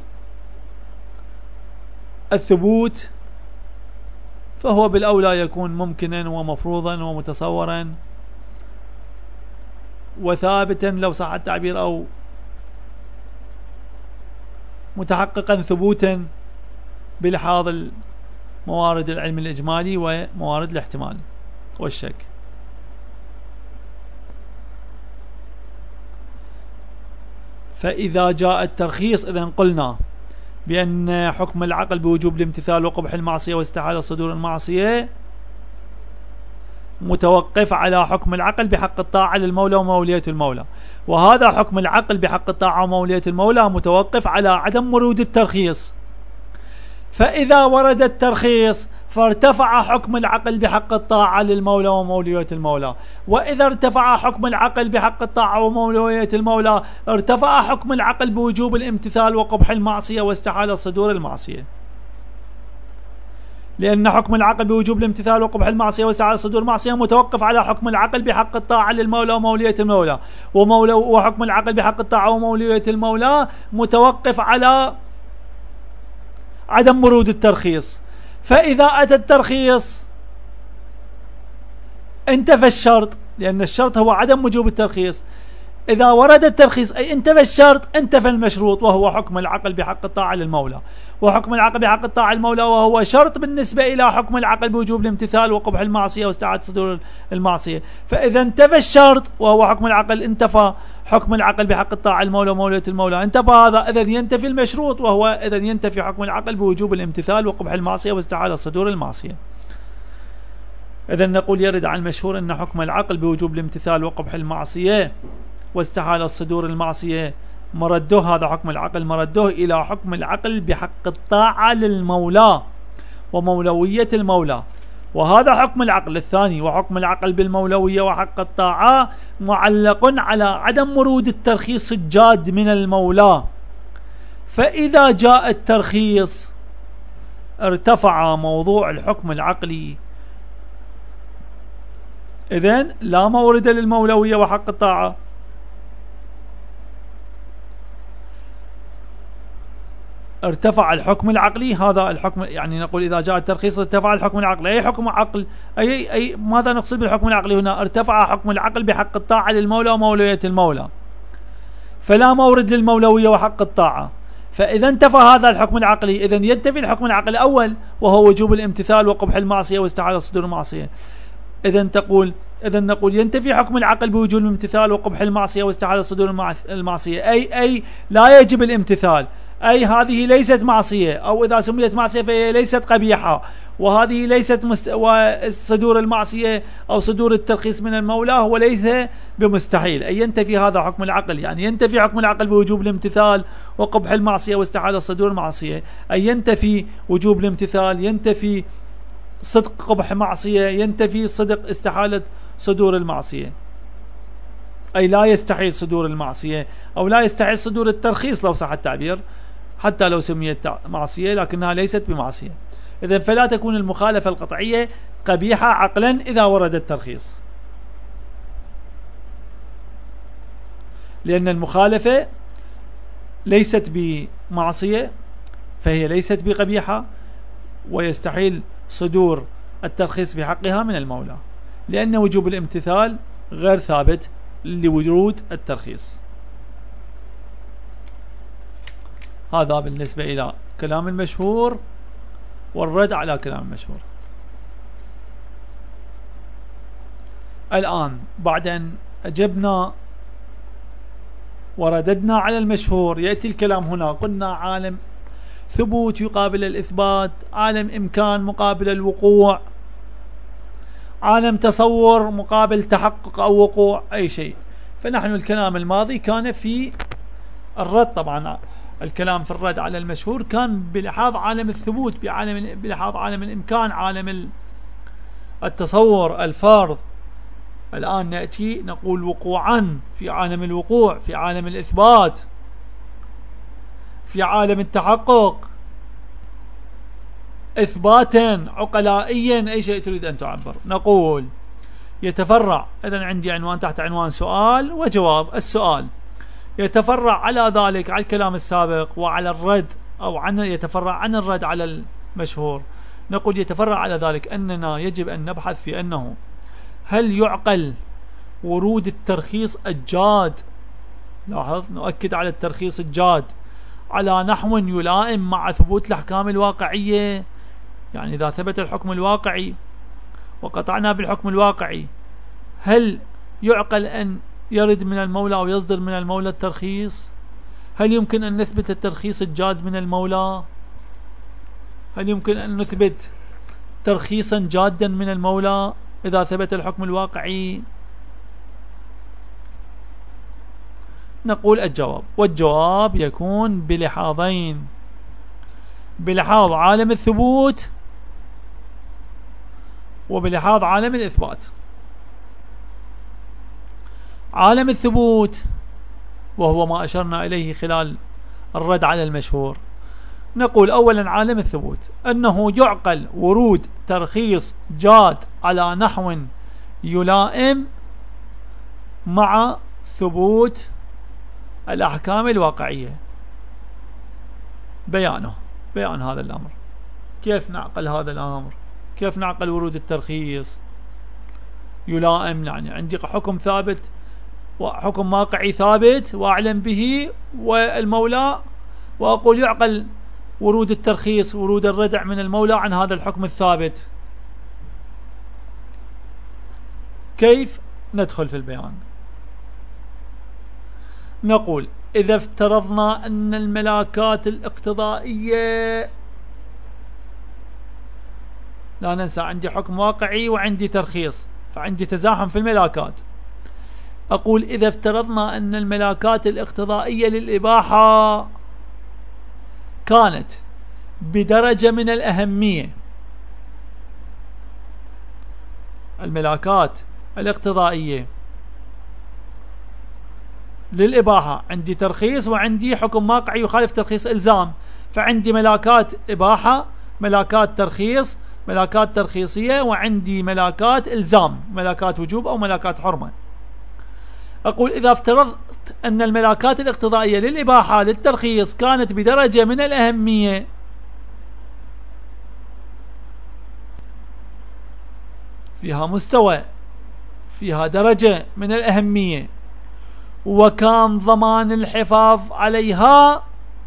الثبوت، فهو بالأولى يكون ممكنا ومفروضا ومتصورا وثابتا لو صح التعبير، أو متحققا ثبوتا بلحاظ موارد العلم الإجمالي وموارد الاحتمال والشك. فإذا جاء الترخيص، إذن قلنا بأن حكم العقل بوجوب الامتثال وقبح المعصية واستحالة صدور المعصية متوقف على حكم العقل بحق الطاعة للمولى ومولية المولى، وهذا حكم العقل بحق الطاعة ومولية المولى متوقف على عدم ورود الترخيص. فإذا ورد الترخيص فارتفع حكم العقل بحق الطاعة للمولى ومولية المولى، وإذا ارتفع حكم العقل بحق الطاعة ومولية المولى ارتفع حكم العقل بوجوب الامتثال وقبح المعصية واستحالة صدور المعصية، لأن حكم العقل بوجوب الامتثال وقبح المعصية واستحالة صدور المعصية متوقف على حكم العقل بحق الطاعة للمولى ومولية المولى، وحكم العقل بحق الطاعة ومولية المولى متوقف على عدم ورود الترخيص. فإذا أتى الترخيص انتفى الشرط، لأن الشرط هو عدم وجوب الترخيص. إذا ورد الترخيص أي انتفى الشرط، انتفى المشروط، وهو حكم العقل بحق الطاعة للمولى. وحكم العقل بحق الطاعة للمولى وهو شرط بالنسبة إلى حكم العقل بوجوب الامتثال وقبح المعصية واستعادة صدور المعصية. فإذا انتفى الشرط وهو حكم العقل، انتفى حكم العقل بحق الطاعة للمولى ومولية المولى، انتفى هذا، إذن ينتفي المشروط، وهو إذن ينتفي حكم العقل بوجوب الامتثال وقبح المعصية واستعادة صدور المعصية. إذن نقول يرد عن المشهور أن حكم العقل بوجوب الامتثال وقبح المعصية واستحالة صدور المعصية مرده، هذا حكم العقل مرده إلى حكم العقل بحق الطاعة للمولى ومولوية المولى، وهذا حكم العقل الثاني. وحكم العقل بالمولوية وحق الطاعة معلق على عدم ورود الترخيص الجاد من المولى. فإذا جاء الترخيص ارتفع موضوع الحكم العقلي، إذن لا مورد للمولوية وحق الطاعة، ارتفع الحكم العقلي. هذا الحكم يعني نقول إذا جاء الترخيص ارتفع الحكم العقلي. أي حكم عقل؟ أي ماذا نقصد بالحكم العقلي هنا؟ ارتفع حكم العقل بحق الطاعة للمولى ومولوية المولى، فلا مورد للمولوية وحق الطاعة. فإذا انتفى هذا الحكم العقلي، إذن ينتفي الحكم العقلي الأول وهو وجوب الامتثال وقبح المعصية واستحالة صدور المعصية. إذن نقول ينتفي حكم العقل بوجوب الامتثال وقبح المعصية واستحالة صدور المعصية، أي لا يجب الامتثال، أي هذه ليست معصية، أو إذا سميت معصية فهي ليست قبيحة، وهذه ليست وصدور المعصية أو صدور الترخيص من المولى هو ليس بمستحيل. أي ينتفي هذا حكم العقل، يعني ينتفي حكم العقل بوجوب الامتثال وقبح المعصية واستحالة صدور المعصية، أي ينتفي وجوب الامتثال، ينتفي صدق قبح معصية، ينتفي صدق استحالة صدور المعصية، أي لا يستحيل صدور المعصية، أو لا يستحيل صدور الترخيص لو صح التعبير، حتى لو سميت معصية لكنها ليست بمعصية. إذن فلا تكون المخالفة القطعية قبيحة عقلا إذا ورد الترخيص، لأن المخالفة ليست بمعصية فهي ليست بقبيحة، ويستحيل صدور الترخيص بحقها من المولى، لأن وجوب الامتثال غير ثابت لوجود الترخيص. هذا بالنسبة إلى كلام المشهور والرد على كلام المشهور. الآن بعد أن أجبنا ورددنا على المشهور، يأتي الكلام هنا. قلنا عالم ثبوت يقابل الإثبات، عالم إمكان مقابل الوقوع، عالم تصور مقابل تحقق أو وقوع أي شيء. فنحن الكلام الماضي كان في الرد، طبعا الكلام في الرد على المشهور كان بلحاظ عالم الثبوت، بلحاظ عالم الإمكان، عالم التصور، الفرض. الآن نأتي نقول وقوعا في عالم الوقوع، في عالم الإثبات، في عالم التحقق، إثباتا عقلائيا، أي شيء تريد أن تعبر. نقول يتفرع، إذن عندي عنوان تحت عنوان سؤال وجواب. السؤال يتفرع على ذلك، على الكلام السابق وعلى الرد، أو يتفرع عن الرد على المشهور. نقول يتفرع على ذلك أننا يجب أن نبحث في أنه هل يعقل ورود الترخيص الجاد، لاحظ نؤكد على الترخيص الجاد، على نحو يلائم مع ثبوت الأحكام الواقعية. يعني إذا ثبت الحكم الواقعي وقطعنا بالحكم الواقعي، هل يعقل أن يرد من المولى أو يصدر من المولى الترخيص؟ هل يمكن أن نثبت الترخيص الجاد من المولى؟ هل يمكن أن نثبت ترخيصا جادا من المولى إذا ثبت الحكم الواقعي؟ نقول الجواب، والجواب يكون بلحاظين: بلحاظ عالم الثبوت وبلحاظ عالم الإثبات. عالم الثبوت وهو ما أشرنا إليه خلال الرد على المشهور. نقول أولا عالم الثبوت أنه يعقل ورود ترخيص جاد على نحو يلائم مع ثبوت الأحكام الواقعية. بيان هذا الأمر. كيف نعقل هذا الأمر؟ كيف نعقل ورود الترخيص يلائم؟ يعني عندي حكم ثابت وحكم واقعي ثابت وأعلم به والمولى، وأقول يعقل ورود الترخيص، ورود الردع من المولى عن هذا الحكم الثابت. كيف ندخل في البيان؟ نقول إذا افترضنا أن الملاكات الاقتضائية، لا ننسى عندي حكم واقعي وعندي ترخيص، فعندي تزاحم في الملاكات. أقول إذا افترضنا أن الملاكات الاقتضائية للإباحة كانت بدرجة من الأهمية، الملاكات الاقتضائية للإباحة عندي ترخيص وعندي حكم واقعي يخالف ترخيص إلزام، فعندي ملاكات إباحة، ملاكات ترخيص، ملاكات ترخيصية، وعندي ملاكات إلزام، ملاكات وجوب أو ملاكات حرمة. أقول إذا افترضت أن الملاكات الاقتضائية للإباحة للترخيص كانت بدرجة من الأهمية، فيها مستوى، فيها درجة من الأهمية، وكان ضمان الحفاظ عليها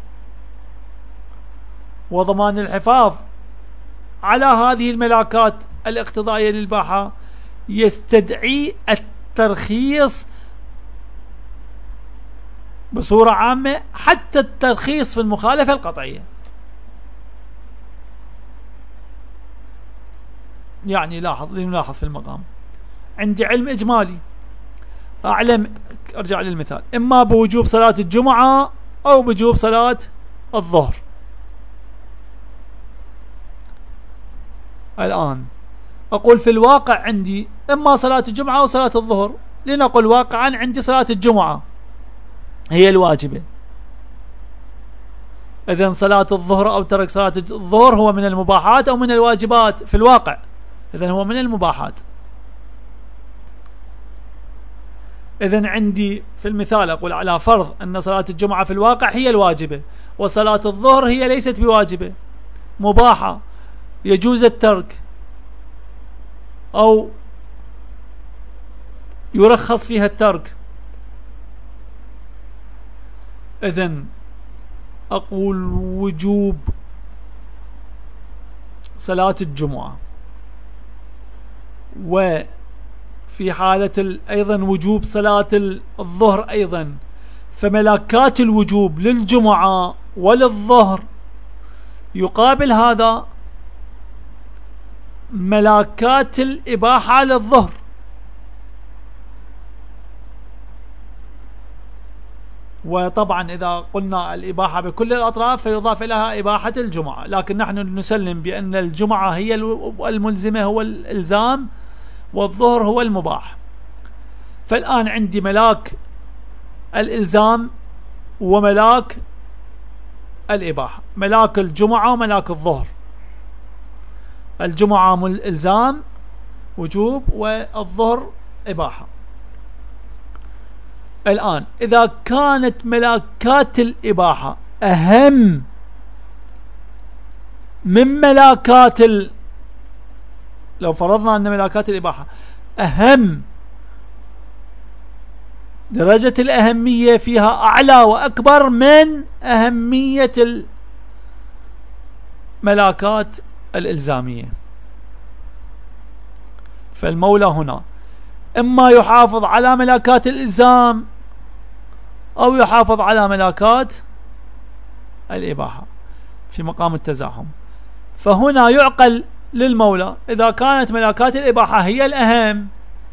وضمان الحفاظ على هذه الملاكات الاقتضائية للإباحة يستدعي الترخيص بصورة عامة، حتى الترخيص في المخالفة القطعية. يعني نلاحظ في المقام عندي علم إجمالي، أعلم، أرجع للمثال، إما بوجوب صلاة الجمعة أو بوجوب صلاة الظهر. الآن أقول في الواقع عندي إما صلاة الجمعة أو صلاة الظهر. لنقل واقعا عندي صلاة الجمعة هي الواجبة، إذن صلاة الظهر أو ترك صلاة الظهر هو من المباحات أو من الواجبات في الواقع، إذن هو من المباحات. إذن عندي في المثال أقول على فرض أن صلاة الجمعة في الواقع هي الواجبة، وصلاة الظهر هي ليست بواجبة، مباحة يجوز الترك أو يرخص فيها الترك. إذن أقول وجوب صلاة الجمعة، وفي حالة أيضا وجوب صلاة الظهر أيضا، فملاكات الوجوب للجمعة وللظهر يقابل هذا ملاكات الإباحة للظهر. وطبعا إذا قلنا الإباحة بكل الأطراف فيضاف إليها إباحة الجمعة، لكن نحن نسلم بأن الجمعة هي الملزمة، هو الإلزام، والظهر هو المباح. فالآن عندي ملاك الإلزام وملاك الإباحة، ملاك الجمعة وملاك الظهر. الجمعة إلزام وجوب، والظهر إباحة. الآن إذا كانت ملاكات الإباحة أهم من ملاكات لو فرضنا أن ملاكات الإباحة أهم، درجة الأهمية فيها أعلى وأكبر من أهمية الملاكات الإلزامية، فالمولى هنا إما يحافظ على ملاكات الإلزام أو يحافظ على ملاكات الإباحة في مقام التزاحم. فهنا يعقل للمولى إذا كانت ملاكات الإباحة هي الأهم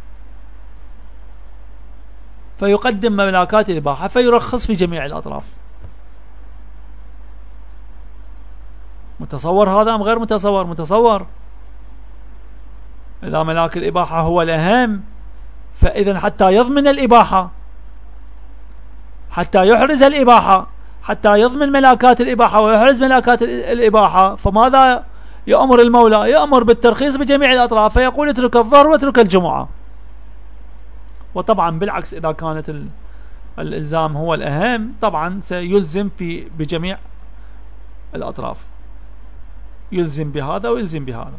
فيقدم ملاكات الإباحة، فيرخص في جميع الأطراف. متصور هذا أم غير متصور؟ متصور. إذا ملاك الإباحة هو الأهم، فإذا حتى يضمن الإباحة، حتى يحرز الإباحة، حتى يضمن ملاكات الإباحة ويحرز ملاكات الإباحة، فماذا يأمر المولى؟ يأمر بالترخيص بجميع الأطراف، فيقول اترك الظهر واترك الجمعة. وطبعا بالعكس إذا كانت الإلزام هو الأهم طبعا سيلزم بجميع الأطراف، يلزم بهذا ويلزم بهذا،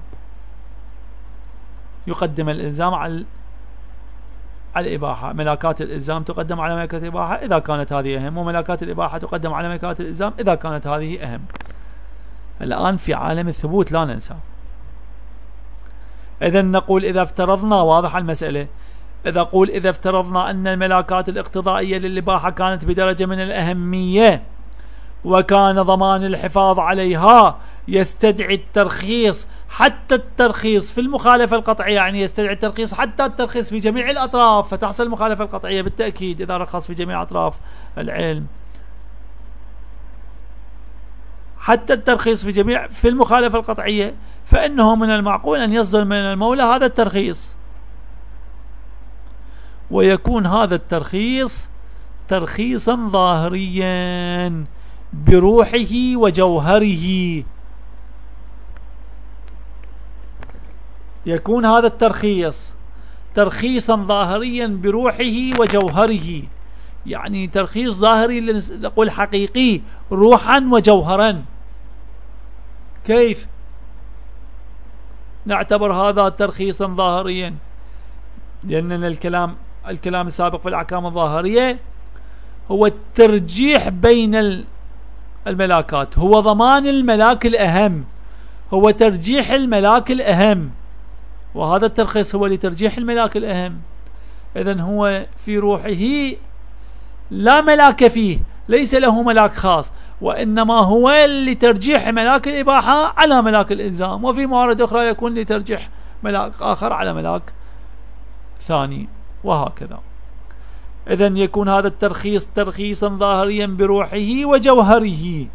يقدم الإلزام على الإباحة، ملاكات الإلزام تقدم على ملاكات الإباحة إذا كانت هذه أهم، وملاكات الإباحة تقدم على ملاكات الإلزام إذا كانت هذه أهم. الآن في عالم الثبوت لا ننسى. إذن نقول إذا افترضنا، واضح المسألة، إذا افترضنا أن الملاكات الاقتضائية للإباحة كانت بدرجة من الأهمية وكان ضمان الحفاظ عليها يستدعي الترخيص، حتى الترخيص في المخالفة القطعية، يعني يستدعي الترخيص حتى الترخيص في جميع الأطراف، فتحصل المخالفة القطعية بالتأكيد إذا رخص في جميع أطراف العلم، حتى الترخيص في المخالفة القطعية، فإنه من المعقول أن يصدر من المولى هذا الترخيص، ويكون هذا الترخيص ترخيصا ظاهريا بروحه وجوهره. يكون هذا الترخيص ترخيصا ظاهريا بروحه وجوهره، يعني ترخيص ظاهري نقول حقيقي روحا وجوهرا. كيف نعتبر هذا ترخيصا ظاهريا؟ لأن الكلام السابق في الأحكام الظاهرية هو الترجيح بين الملاكات، هو ضمان الملاك الأهم، هو ترجيح الملاك الأهم، وهذا الترخيص هو لترجيح الملاك الأهم. إذن هو في روحه لا ملاك فيه، ليس له ملاك خاص، وإنما هو لترجيح ملاك الإباحة على ملاك الإلزام، وفي موارد أخرى يكون لترجيح ملاك آخر على ملاك ثاني، وهكذا. إذن يكون هذا الترخيص ترخيصا ظاهريا بروحه وجوهره.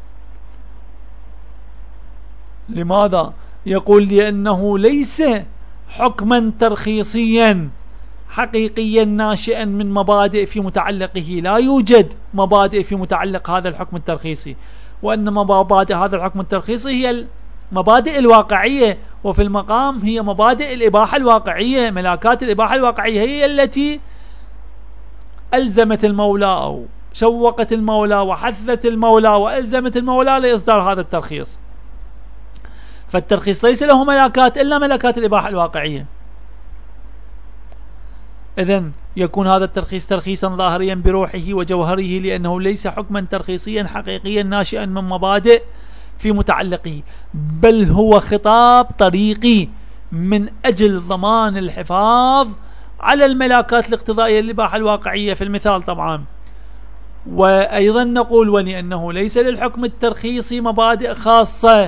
لماذا؟ يقول لأنه ليس حكما ترخيصيا حقيقيا ناشئا من مبادئ في متعلقه، لا يوجد مبادئ في متعلق هذا الحكم الترخيصي، وإنما مبادئ هذا الحكم الترخيصي هي المبادئ الواقعية، وفي المقام هي مبادئ الإباحة الواقعية، ملاكات الإباحة الواقعية هي التي ألزمت المولى أو شوقت المولى وحثت المولى وألزمت المولى لإصدار هذا الترخيص. فالترخيص ليس له ملاكات إلا ملاكات الإباحة الواقعية. إذن يكون هذا الترخيص ترخيصا ظاهريا بروحه وجوهره، لأنه ليس حكما ترخيصيا حقيقيا ناشئا من مبادئ في متعلقه، بل هو خطاب طريقي من أجل ضمان الحفاظ على الملاكات الاقتضائية الإباحة الواقعية في المثال طبعا. وأيضا نقول ولأنه ليس للحكم الترخيصي مبادئ خاصة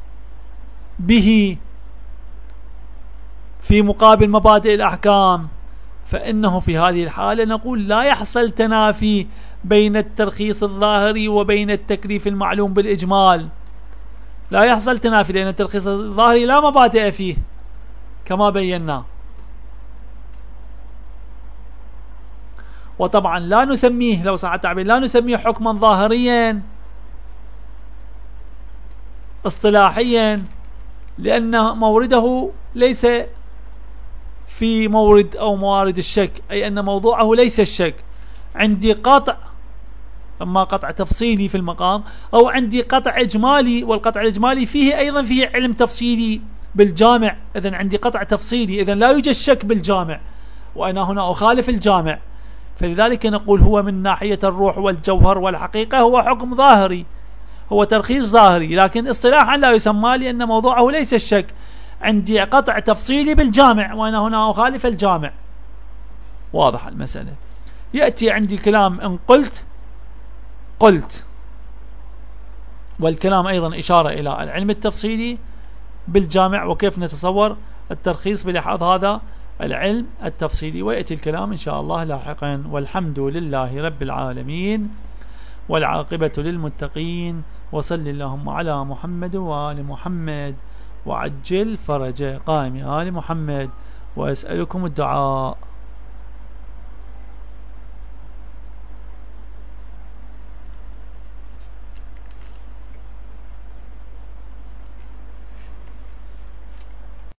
به في مقابل مبادئ الأحكام، فإنه في هذه الحالة نقول لا يحصل تنافي بين الترخيص الظاهري وبين التكليف المعلوم بالإجمال، لا يحصل تنافي، لأن الترخيص الظاهري لا مبادئ فيه كما بينا. وطبعا لا نسميه، لو صح التعبير، لا نسميه حكما ظاهريا اصطلاحيا، لأن مورده ليس في مورد أو موارد الشك، أي أن موضوعه ليس الشك. عندي قطع، أما قطع تفصيلي في المقام، أو عندي قطع إجمالي، والقطع الإجمالي فيه أيضا فيه علم تفصيلي بالجامع. إذن عندي قطع تفصيلي، إذن لا يوجد شك بالجامع، وأنا هنا أخالف الجامع، فلذلك نقول هو من ناحية الروح والجوهر والحقيقة هو حكم ظاهري، هو ترخيص ظاهري، لكن اصطلاحا لا يسمى لأن موضوعه ليس الشك. عندي قطع تفصيلي بالجامع، وأنا هنا أخالف الجامع. واضح المسألة. يأتي عندي كلام إن قلت، والكلام أيضا إشارة إلى العلم التفصيلي بالجامع وكيف نتصور الترخيص بلحاظ هذا العلم التفصيلي، ويأتي الكلام إن شاء الله لاحقا. والحمد لله رب العالمين، والعاقبة للمتقين، وصل اللهم على محمد وآل محمد، وعجل فرج قائم آل محمد، وأسألكم الدعاء.